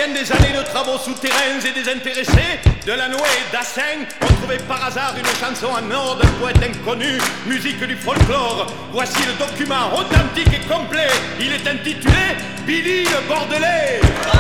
viennent des années de travaux souterrains et désintéressés, de la Noé d'Assin, on trouvait par hasard une chanson en or d'un poète inconnu, musique du folklore. Voici le document authentique et complet. Il est intitulé Billy le Bordelais.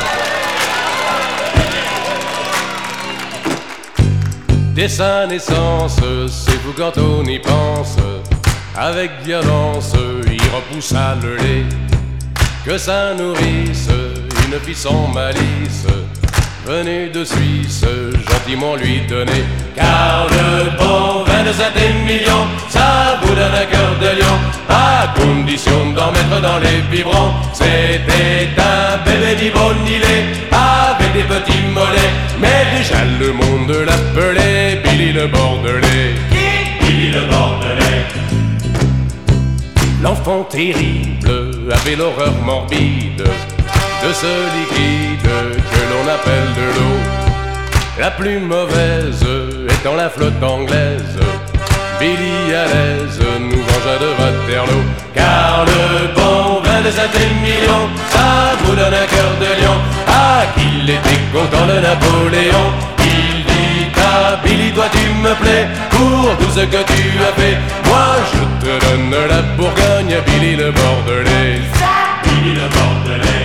Dès sa naissance, c'est fou quand on y pense. Avec violence, il repoussa le lait. Que sa nourrice, une fille sans malice, venue de Suisse, gentiment lui donner. Car le bon vin de Saint-Émilion, ça vous donne un cœur de lion, à condition d'en mettre dans les biberons. C'était un bébé ni beau ni laid, avec des petits mollets, mais déjà le monde l'appelait Billy le Bordelais. Billy le Bordelais. L'enfant terrible avait l'horreur morbide de ce liquide que l'on appelle de l'eau. La plus mauvaise étant la flotte anglaise, Billy à l'aise nous vengea de Waterloo. Car le bon vin de Saint-Émilion, ça vous donne un cœur de lion. Ah, qu'il était content de Napoléon. Il dit à Billy, toi tu me plais pour tout ce que tu as fait. Moi je te donne la Bourgogne, Billy le Bordelais. Billy le Bordelais.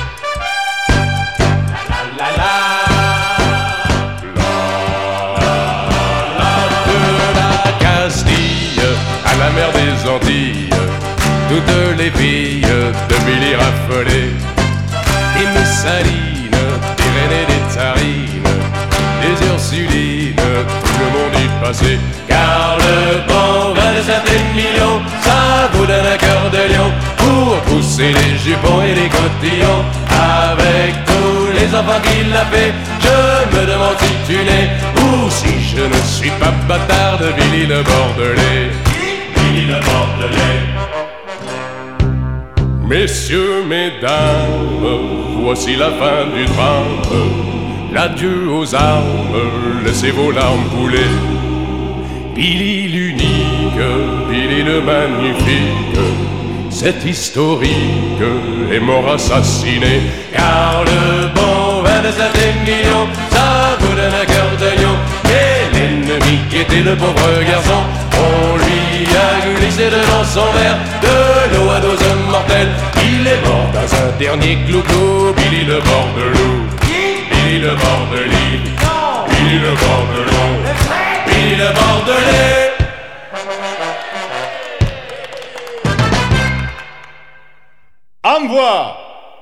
La la la la. De la Castille à la mer des Antilles, toutes les filles de Billy raffolées. Des Messalines, des Reines et des Tsarines, des Ursulines, tout le monde y passait. Car le bon vin de Saint-Émilion, ça vous donne un cœur de lion, pour pousser les jupons et les cotillons. Avec tous les enfants qu'il a fait, je me demande si tu n'es, ou si je ne suis pas bâtard de Billy le Bordelais. Billy le Bordelais. Messieurs, mesdames, voici la fin du drame. L'adieu aux armes, laissez vos larmes couler. Billy l'unique, Billy le magnifique, cet historique est mort assassiné. Car le bon vin de Saint-Émilion, ça vous donne un cœur de lion. Et l'ennemi qui était le pauvre garçon, on lui a glissé dedans son verre de l'eau à dose mortelle. Il est mort dans un dernier clou-clou, Billy le Bordelou. Billy le Bordelais. Billy le Bordelou. Billy le Bordelais. Envoie.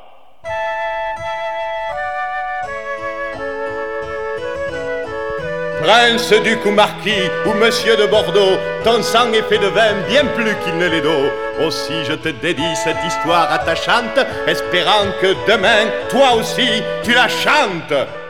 Prince, duc ou marquis, ou monsieur de Bordeaux, ton sang est fait de vin bien plus qu'il ne l'est d'eau. Aussi je te dédie cette histoire attachante, espérant que demain, toi aussi, tu la chantes.